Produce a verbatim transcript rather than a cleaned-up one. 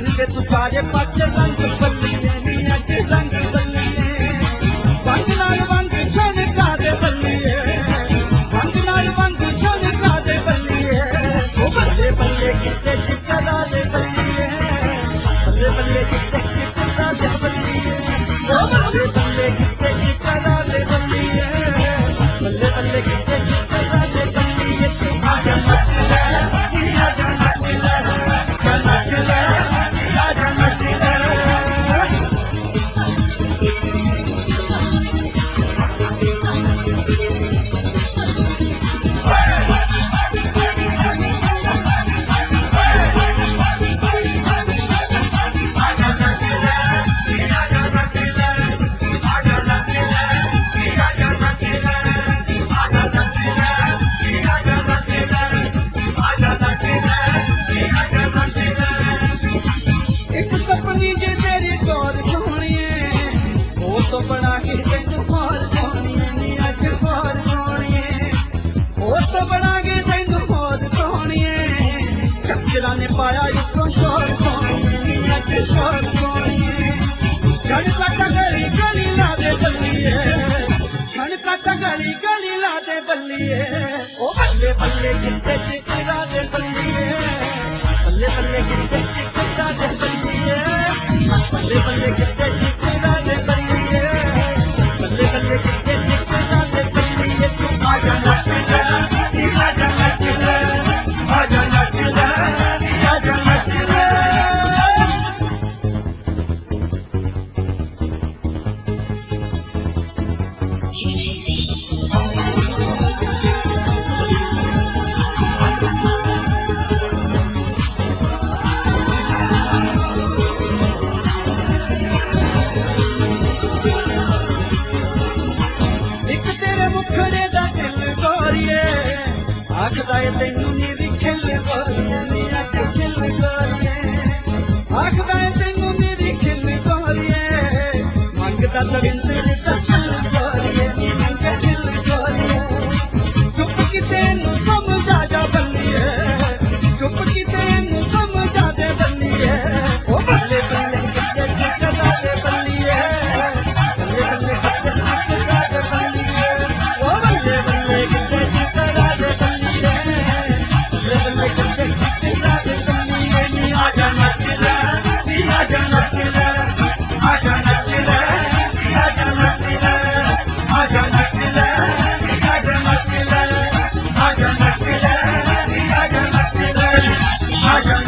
बन के तू सारे पक्ष रंग बल्लिए नी अज रंग बल्लिए बंग नाल बंग छनका दे बल्लिए बंग नाल बंग छनका दे बल्लिए ओ बल्ले बल्ले किते चिकदा दे बल्लिए बल्ले बल्ले किते चिकदा दे बल्लिए ओ बल्ले बल्ले किते चिकदा दे बल्लिए बल्ले बल्ले किते चिकदा दे बल्लिए आजा मत ले आजा मत ले मत ले आजा मत ले बना के तैनू मार सोनिए नी अज मार सोनिए ओ तो बना के तैनू मार सोनिए चक्करा ने पाया इको शोर सोनिए नी अज शोर सोनिए छण कट गली गली ला दे बल्लिए छण कट गली गली ला दे बल्लिए ओ बल्ले बल्ले किते चिकरा दे बल्लिए बल्ले बल्ले किते चिकरा दे बल्लिए बल्ले बल्ले किते चिकरा दे बल्लिए बल्ले बल्ले किते चिकरा दे बल्लिए आजा नच ले आजा नच ले आजा नच ले आजा नच ले आखदा तैनू मेरी खिल गोरिए नी अज खिल गोरिए आखदा तैनू मेरी खिल गोरिए मंगदा तविंदर दर्शन गोरिए नी मंग खिल गोरिए चुप किते नू समझा जा बल्लिए चुप किते नू समझा दे बल्लिए ओ बल्ले बल्ले किते चिकदा दे बल्लिए बल्ले बल्ले किते चिकदा दे बल्लिए ओ बल्ले बल्ले किते चिकदा दे आजा नच ले आजा नच ले आजा नच ले आजा नच ले आजा नच ले आजा नच ले आजा नच ले आजा नच ले आजा